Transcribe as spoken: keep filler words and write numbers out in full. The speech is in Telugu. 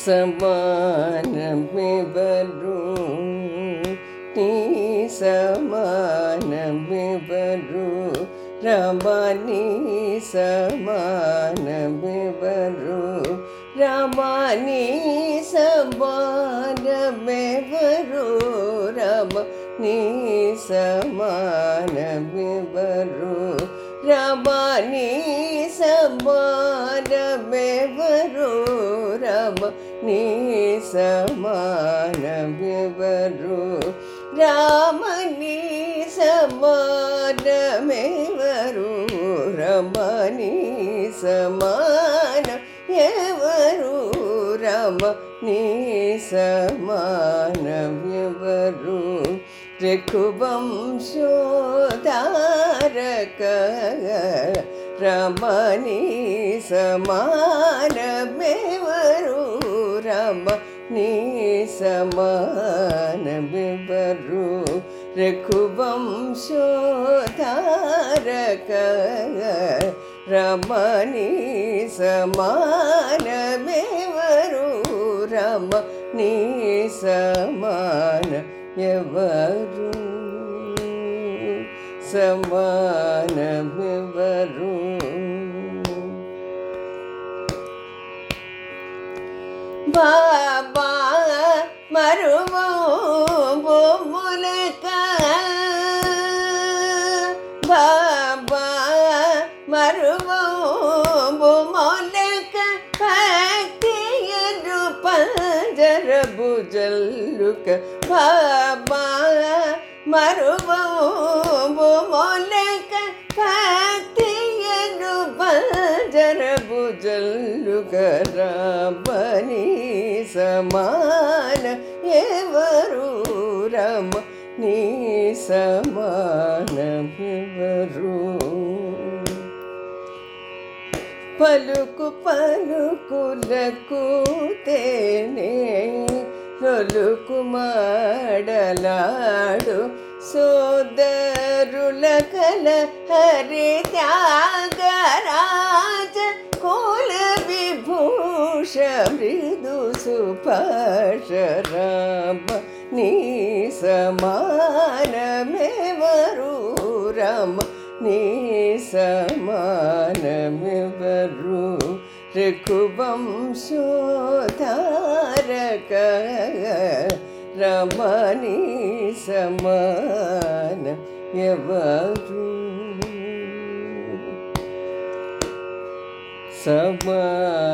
సమానమెవరు నీ సమానమెవరు రమణి సమానమెవరు రమణి సమానమెవరు రమణి సమానమెవరు రమణి సమానమెవరు రమణి సమానమెవరు రమణి సమానమెవరు రమణి సమాన ఎవరు రమణి సమానమెవరు రఘువంశోధారక రమణి సమానమెవరు రమణి సమానమెవరు రఘువంశోధారక రమణి సమానమెవరు రమణి సమాన ఎవరు సమానమెవరు బాబా మరువు భూములక బాబా మరువు భూములక భక్తియరు పంజరబు జల్లుక బాబా మరువు భూములక భక్తియరు పంజరబు జల్లుక రమణి సమాన ఎవరు రమణి సమానమెవరు పలుకు పలుకులకు తేనే రొలుకు మాడలాడు సోదరుల కల హరి త్యాగరాజ కుల విభూష మృదు సుభాష రమణి సమానమెవరు రమణి సమానమెవరు రఘువంశోధారక రమణి సమాన ఎవరు సమాన